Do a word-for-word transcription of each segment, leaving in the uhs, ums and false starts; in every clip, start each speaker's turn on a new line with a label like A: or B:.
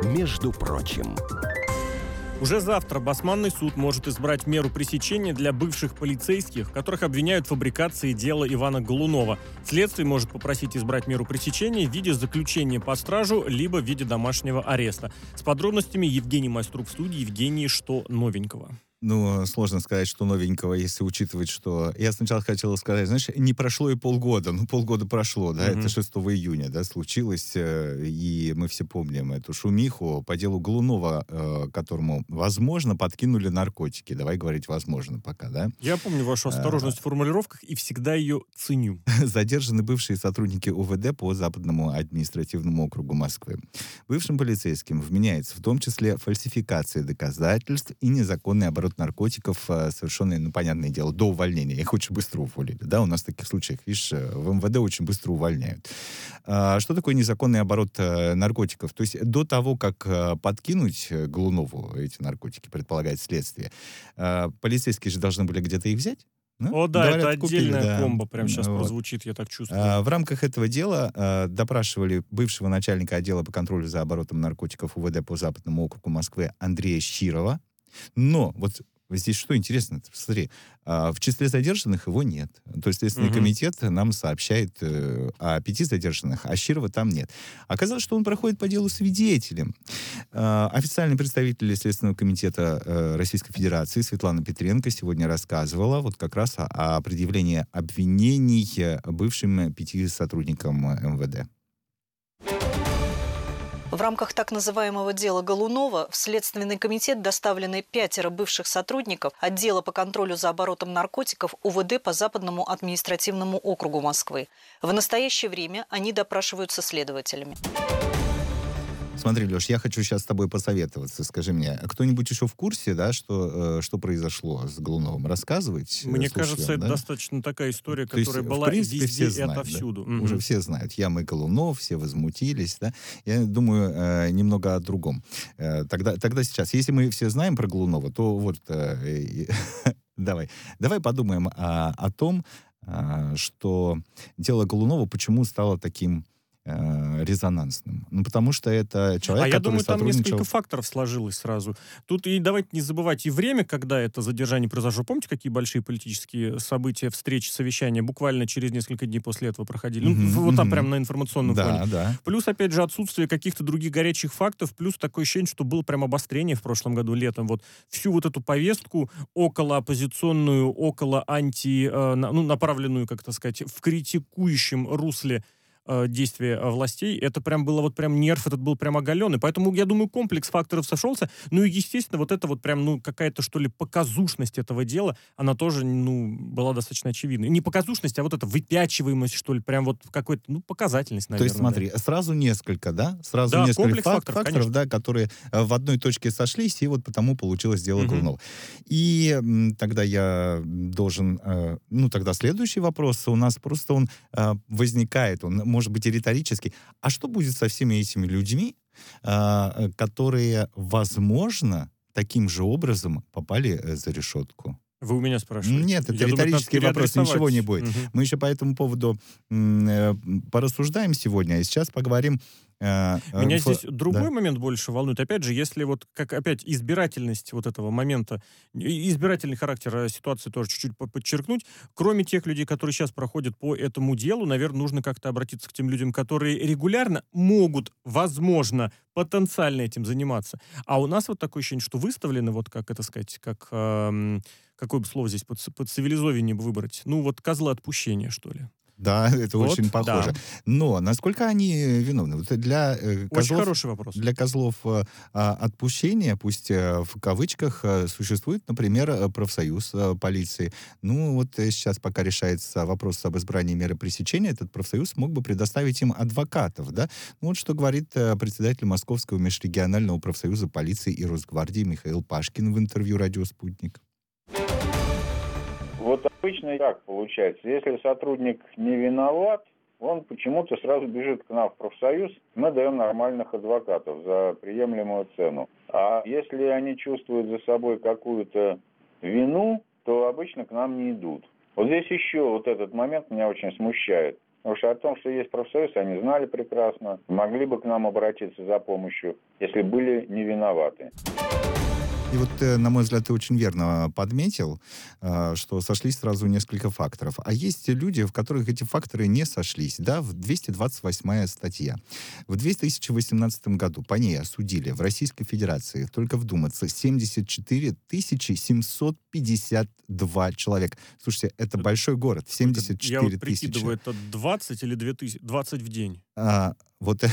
A: Между прочим.
B: Уже завтра Басманный суд может избрать меру пресечения для бывших полицейских, которых обвиняют в фабрикации дела Ивана Голунова. Следствие может попросить избрать меру пресечения в виде заключения под стражу, либо в виде домашнего ареста. С подробностями Евгений Майструк в студии. Евгений, что новенького?
C: Ну, сложно сказать, что новенького, если учитывать, что... Я сначала хотел сказать, знаешь, не прошло и полгода. Ну, полгода прошло, да, mm-hmm. это шестого июня, да, случилось, и мы все помним эту шумиху по делу Голунова, которому, возможно, подкинули наркотики. Давай говорить «возможно» пока, да?
B: Я помню вашу осторожность а... в формулировках и всегда ее ценю.
C: Задержаны бывшие сотрудники УВД по Западному административному округу Москвы. Бывшим полицейским вменяется в том числе фальсификация доказательств и незаконный оборот наркотиков, совершенные, ну, понятное дело, до увольнения. Их очень быстро уволили, да, у нас в таких случаях, видишь, в МВД очень быстро увольняют. А, что такое незаконный оборот наркотиков? То есть до того, как подкинуть Голунову эти наркотики, предполагает следствие, полицейские же должны были где-то их взять.
B: Ну, О, да, говорят, это отдельная купили, да. комбо, прям сейчас вот. прозвучит, я так чувствую.
C: А, в рамках этого дела а, допрашивали бывшего начальника отдела по контролю за оборотом наркотиков УВД по Западному округу Москвы Андрея Щирова. Но вот здесь что интересно, смотри, в числе задержанных его нет. То есть Следственный угу. комитет нам сообщает э, о пяти задержанных, а Щирова там нет. Оказалось, что он проходит по делу свидетелем. Э, официальный представитель Следственного комитета э, Российской Федерации Светлана Петренко сегодня рассказывала вот как раз о, о предъявлении обвинений бывшим пяти сотрудникам МВД.
D: В рамках так называемого дела Голунова в Следственный комитет доставлены пятеро бывших сотрудников отдела по контролю за оборотом наркотиков УВД по Западному административному округу Москвы. В настоящее время они допрашиваются следователями.
C: Смотри, Леш, я хочу сейчас с тобой посоветоваться. Скажи мне, кто-нибудь еще в курсе, да, что, э, что произошло с Голуновым? Рассказывать?
B: Мне
C: слушателям,
B: кажется,
C: да?
B: это достаточно такая история,
C: То
B: которая
C: есть,
B: была
C: в принципе,
B: везде
C: все
B: и
C: знают,
B: отовсюду.
C: Да?
B: Угу.
C: Уже все знают. Я и Голунов, все возмутились, да? Я думаю, э, немного о другом. Э, тогда, тогда сейчас, если мы все знаем про Голунова, то вот э, давай, давай подумаем о, о том, э, что дело Голунова почему стало таким резонансным. Ну, потому что это человек,
B: а я
C: который
B: думаю, там
C: сотрудничал...
B: несколько факторов сложилось сразу. Тут и давайте не забывать и время, когда это задержание произошло. Помните, какие большие политические события, встречи, совещания буквально через несколько дней после этого проходили? Mm-hmm, ну, вот там mm-hmm. прямо на информационном
C: да,
B: фоне.
C: Да.
B: Плюс, опять же, отсутствие каких-то других горячих фактов, плюс такое ощущение, что было прям обострение в прошлом году летом. Вот всю вот эту повестку около оппозиционную, около анти... Э, ну, направленную, как это сказать, в критикующем русле действия властей, это прям было вот прям нерв, этот был прям оголенный. Поэтому, я думаю, комплекс факторов сошелся. Ну и, естественно, вот это вот прям, ну, какая-то, что ли, показушность этого дела, она тоже, ну, была достаточно очевидной. Не показушность, а вот эта выпячиваемость, что ли, прям вот какой-то, ну, показательность, наверное.
C: То есть, смотри,
B: да.
C: сразу несколько, да? Сразу
B: да,
C: несколько фак-
B: факторов,
C: факторов, да, которые в одной точке сошлись, и вот потому получилось дело угу. Голунова. И м, тогда я должен, э, ну, тогда следующий вопрос у нас просто он э, возникает, он может быть и риторический. А что будет со всеми этими людьми, э, которые, возможно, таким же образом попали э, за решетку?
B: Вы у меня спрашиваете?
C: Нет, это
B: Я
C: риторический
B: думаю,
C: вопрос, ничего не будет.
B: Угу.
C: Мы еще по этому поводу э, порассуждаем сегодня, а сейчас поговорим. Э,
B: Меня
C: э,
B: здесь
C: ф...
B: другой
C: да.
B: момент больше волнует. Опять же, если вот, как опять, избирательность вот этого момента, избирательный характер ситуации тоже чуть-чуть подчеркнуть, кроме тех людей, которые сейчас проходят по этому делу, наверное, нужно как-то обратиться к тем людям, которые регулярно могут, возможно, потенциально этим заниматься. А у нас вот такое ощущение, что выставлены, вот как это сказать, как... Эм, какое бы слово здесь под, под цивилизование бы выбрать? Ну, вот козлы отпущения, что ли.
C: Да, это вот, очень похоже.
B: Да.
C: Но насколько они виновны? Вот для э, козлов,
B: очень хороший вопрос.
C: Для козлов э, отпущения, пусть э, в кавычках, э, существует, например, профсоюз э, полиции. Ну, вот э, сейчас пока решается вопрос об избрании меры пресечения, этот профсоюз мог бы предоставить им адвокатов, да? Ну, вот что говорит э, председатель Московского межрегионального профсоюза полиции и Росгвардии Михаил Пашкин в интервью «Радио Спутник».
E: Вот обычно так получается. Если сотрудник не виноват, он почему-то сразу бежит к нам в профсоюз, мы даем нормальных адвокатов за приемлемую цену. А если они чувствуют за собой какую-то вину, то обычно к нам не идут. Вот здесь еще вот этот момент меня очень смущает. Потому что о том, что есть профсоюз, они знали прекрасно, могли бы к нам обратиться за помощью, если были не виноваты.
C: И вот, э, на мой взгляд, ты очень верно подметил, э, что сошлись сразу несколько факторов. А есть люди, в которых эти факторы не сошлись. Да, в двести двадцать восьмая статья. В две тысячи восемнадцатом году по ней осудили в Российской Федерации, только вдуматься, семьдесят четыре тысячи семьсот пятьдесят два человека. Слушайте, это большой город, семьдесят четыре
B: Я вот
C: тысячи.
B: прикидываю, это двадцать или две тысячи, двадцать в день.
C: А, вот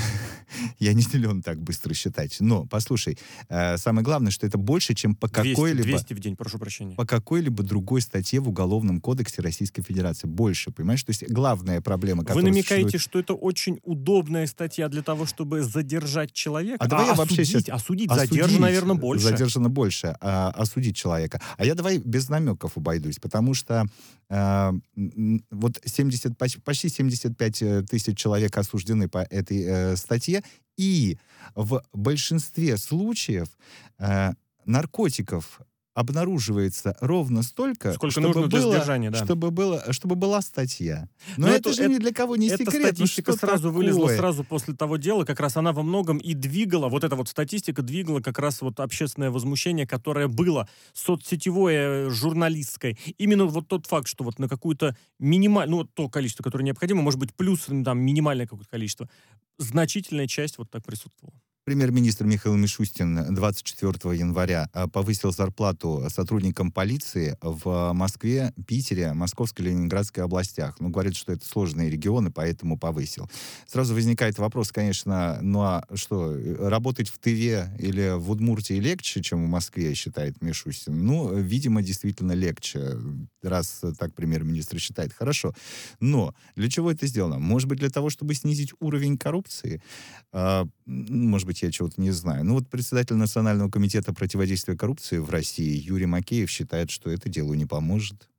C: я не силен так быстро считать. Но, послушай, э, самое главное, что это больше, чем по
B: двести,
C: какой-либо...
B: двести в день, прошу прощения.
C: по какой-либо другой статье в Уголовном кодексе Российской Федерации. Больше, понимаешь? То есть главная проблема,
B: Вы
C: которая
B: намекаете,
C: существует...
B: что это очень удобная статья для того, чтобы задержать человека?
C: А давай я вообще
B: осудить,
C: щас-
B: осудить,
C: осудить,
B: задержано, наверное, больше.
C: Задержано больше. А, осудить человека. А я давай без намеков обойдусь, потому что а, м, вот семьдесят, поч- почти семьдесят пять э, тысяч человек осуждены по этой э, статье, и в большинстве случаев э, наркотиков обнаруживается ровно столько,
B: Сколько
C: чтобы
B: нужно для
C: было,
B: задержания, да.
C: чтобы было, чтобы была статья. Но,
B: Но
C: это,
B: это-
C: же ни для кого не
B: Эта
C: секрет. Ну
B: статистика
C: что
B: сразу
C: такое?
B: вылезла сразу после того дела, как раз она во многом и двигала, вот эта вот статистика двигала как раз вот общественное возмущение, которое было соцсетевое, журналистское. Именно вот тот факт, что вот на какую-то минимальную, ну вот то количество, которое необходимо, может быть, плюс там минимальное какое-то количество, значительная часть вот так присутствовала.
C: Премьер-министр Михаил Мишустин двадцать четвёртого января а, повысил зарплату сотрудникам полиции в Москве, Питере, Московской и Ленинградской областях. Ну, говорит, что это сложные регионы, поэтому повысил. Сразу возникает вопрос, конечно, ну а что, работать в Тыве или в Удмуртии легче, чем в Москве, считает Мишустин? Ну, видимо, действительно легче, раз так премьер-министр считает. Хорошо. Но для чего это сделано? Может быть, для того, чтобы снизить уровень коррупции? А, может быть, я чего-то не знаю. Ну вот председатель Национального комитета противодействия коррупции в России Юрий Макеев считает, что это делу не поможет.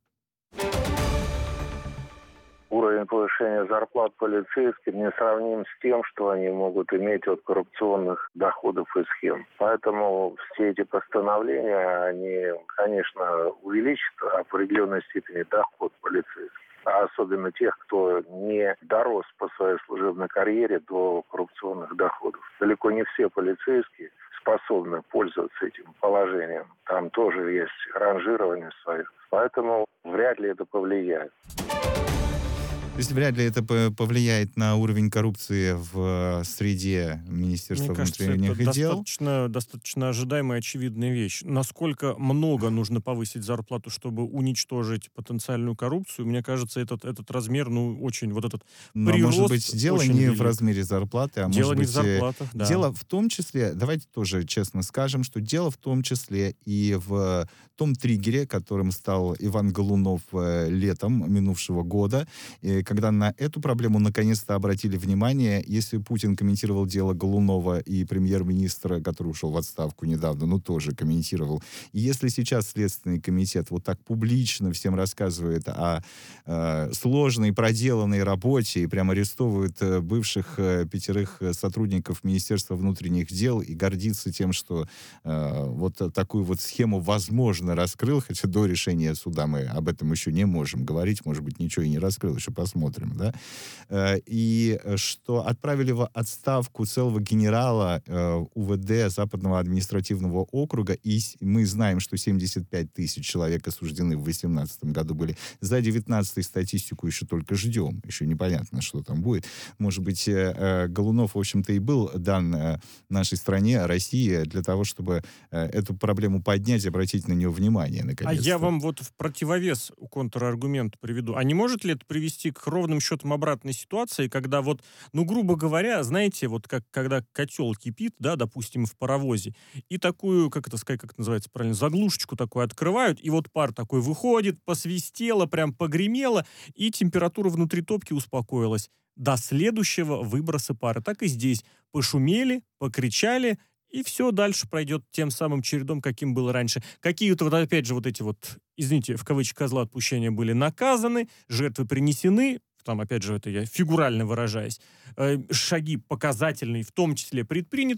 A: Уровень повышения зарплат полицейским не сравним с тем, что они могут иметь от коррупционных доходов и схем. Поэтому все эти постановления, они, конечно, увеличат в определенной степени доход полицейских. А особенно тех, кто не дорос по своей служебной карьере до коррупционных доходов. Далеко не все полицейские способны пользоваться этим положением. Там тоже есть ранжирование своих. Поэтому вряд ли это повлияет.
C: То есть вряд ли это повлияет на уровень коррупции в среде Министерства
B: Мне кажется,
C: внутренних
B: это
C: дел?
B: достаточно, достаточно ожидаемая, очевидная вещь. Насколько много нужно повысить зарплату, чтобы уничтожить потенциальную коррупцию, мне кажется, этот, этот размер, ну, очень, вот этот
C: Но,
B: прирост
C: может быть, дело
B: очень
C: не
B: велик.
C: в размере зарплаты, а
B: Дело
C: может
B: не
C: быть...
B: в зарплатах, да.
C: Дело в том числе, давайте тоже честно скажем, что дело в том числе и в том триггере, которым стал Иван Голунов летом минувшего года, когда на эту проблему наконец-то обратили внимание. Если Путин комментировал дело Голунова и премьер-министра, который ушел в отставку недавно, ну, тоже комментировал. И если сейчас Следственный комитет вот так публично всем рассказывает о э, сложной проделанной работе и прямо арестовывает э, бывших э, пятерых сотрудников Министерства внутренних дел и гордится тем, что э, вот такую вот схему возможно раскрыл, хотя до решения суда мы об этом еще не можем говорить, может быть, ничего и не раскрыл, еще посмотрим, да, и что отправили в отставку целого генерала УВД Западного административного округа, и мы знаем, что семьдесят пять тысяч человек осуждены в две тысячи восемнадцатом году были. За девятнадцатый статистику еще только ждем, еще непонятно, что там будет. Может быть, Голунов, в общем-то, и был дан нашей стране, России, для того, чтобы эту проблему поднять и обратить на нее внимание, наконец-то.
B: А я вам вот в противовес контраргумент приведу. А не может ли это привести к ровным счетом обратной ситуации, когда вот, ну, грубо говоря, знаете, вот как когда котел кипит, да, допустим, в паровозе, и такую, как это сказать, как это называется правильно, заглушечку такую открывают, и вот пар такой выходит, посвистело, прям погремело, и температура внутри топки успокоилась. До следующего выброса пара. Так и здесь. Пошумели, покричали, и все дальше пройдет тем самым чередом, каким было раньше. Какие-то вот опять же вот эти вот, извините, в кавычках, козла отпущения были наказаны, жертвы принесены, там опять же это я фигурально выражаясь, э, шаги показательные в том числе предприняты,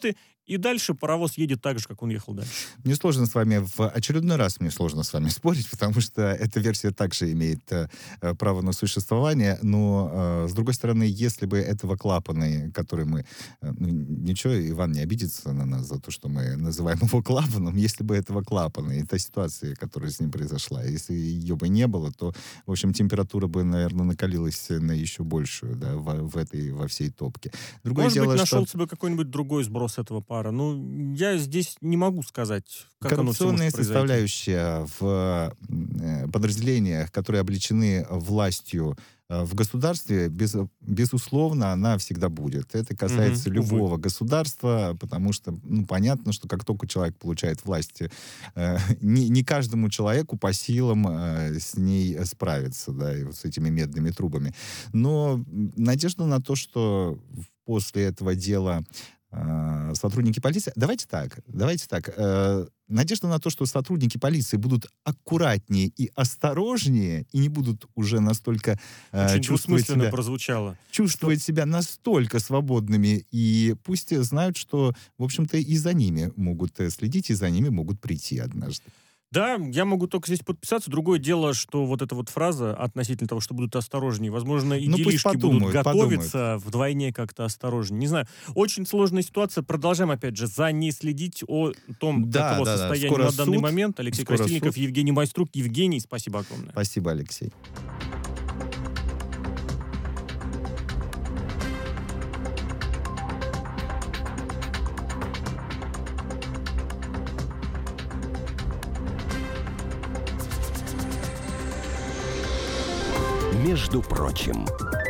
B: и дальше паровоз едет так же, как он ехал дальше.
C: Мне сложно с вами, в очередной раз мне сложно с вами спорить, потому что эта версия также имеет э, право на существование, но, э, с другой стороны, если бы этого клапана, который мы... Э, ну, ничего, Иван не обидится на нас за то, что мы называем его клапаном, если бы этого клапана и та ситуация, которая с ним произошла, если ее бы не было, то, в общем, температура бы, наверное, накалилась на еще большую, да, в, в этой, во всей топке. Другое
B: Может
C: дело,
B: быть, нашел
C: что...
B: себе какой-нибудь другой сброс этого пара. Ну, я здесь не могу сказать, как оно все
C: Коррупционная
B: может произойти.
C: составляющая в э, подразделениях, которые облечены властью э, в государстве, без, безусловно, она всегда будет. Это касается
B: Мгм,
C: любого
B: увы.
C: государства, потому что, ну, понятно, что как только человек получает власть, э, не, не каждому человеку по силам э, с ней справиться, да, и вот с этими медными трубами. Но надежда на то, что после этого дела э, сотрудники полиции... Давайте так, давайте так. Э, надежда на то, что сотрудники полиции будут аккуратнее и осторожнее, и не будут уже настолько э,
B: Очень
C: чувствовать
B: двусмысленно
C: себя,
B: прозвучало.
C: чувствовать себя настолько свободными, и пусть знают, что, в общем-то, и за ними могут э, следить, и за ними могут прийти однажды.
B: Да, я могу только здесь подписаться. Другое дело, что вот эта вот фраза относительно того, что будут осторожнее, возможно, и
C: Ну, пусть
B: делишки будут
C: подумают,
B: готовиться вдвойне как-то осторожнее. Не знаю. Очень сложная ситуация. Продолжаем, опять же, за не следить о том,
C: Да,
B: каково
C: да, да.
B: состояние
C: Скоро
B: на данный
C: суд.
B: момент. Алексей
C: Скоро
B: Красильников,
C: суд.
B: Евгений Майструк. Евгений, спасибо огромное.
C: Спасибо, Алексей.
F: Между прочим.